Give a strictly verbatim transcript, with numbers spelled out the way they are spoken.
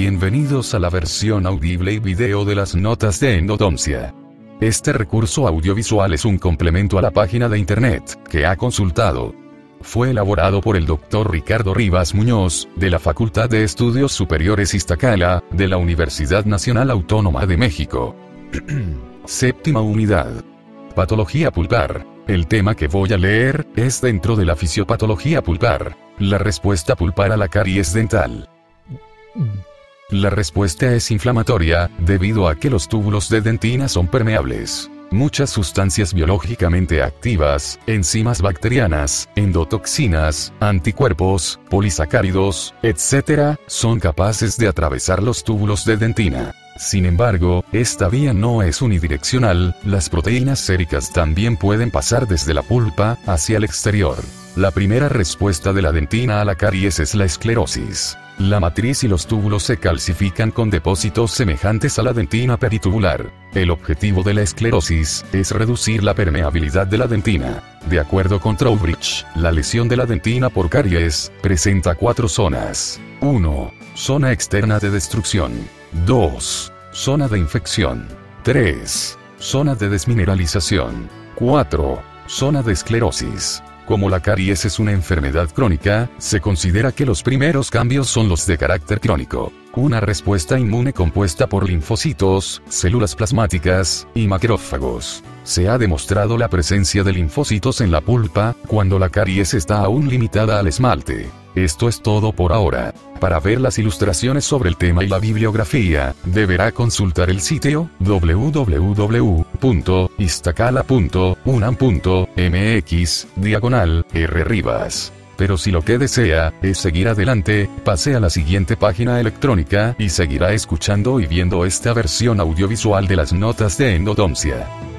Bienvenidos a la versión audible y video de las notas de endodoncia. Este recurso audiovisual es un complemento a la página de internet que ha consultado. Fue elaborado por el doctor Ricardo Rivas Muñoz, de la Facultad de Estudios Superiores Iztacala, de la Universidad Nacional Autónoma de México. Séptima unidad. Patología pulpar. El tema que voy a leer es dentro de la fisiopatología pulpar. La respuesta pulpar a la caries dental. La respuesta es inflamatoria, debido a que los túbulos de dentina son permeables. Muchas sustancias biológicamente activas, enzimas bacterianas, endotoxinas, anticuerpos, polisacáridos, etcétera, son capaces de atravesar los túbulos de dentina. Sin embargo, esta vía no es unidireccional, las proteínas séricas también pueden pasar desde la pulpa hacia el exterior. La primera respuesta de la dentina a la caries es la esclerosis. La matriz y los túbulos se calcifican con depósitos semejantes a la dentina peritubular. El objetivo de la esclerosis es reducir la permeabilidad de la dentina. De acuerdo con Trowbridge, la lesión de la dentina por caries presenta cuatro zonas. uno. Zona externa de destrucción. dos. Zona de infección. tres. Zona de desmineralización. cuatro. Zona de esclerosis. Como la caries es una enfermedad crónica, se considera que los primeros cambios son los de carácter crónico. Una respuesta inmune compuesta por linfocitos, células plasmáticas y macrófagos. Se ha demostrado la presencia de linfocitos en la pulpa, cuando la caries está aún limitada al esmalte. Esto es todo por ahora. Para ver las ilustraciones sobre el tema y la bibliografía, deberá consultar el sitio w w w punto iztacala punto unam punto m x diagonal r rivas. Pero si lo que desea es seguir adelante, pase a la siguiente página electrónica y seguirá escuchando y viendo esta versión audiovisual de las notas de endodoncia.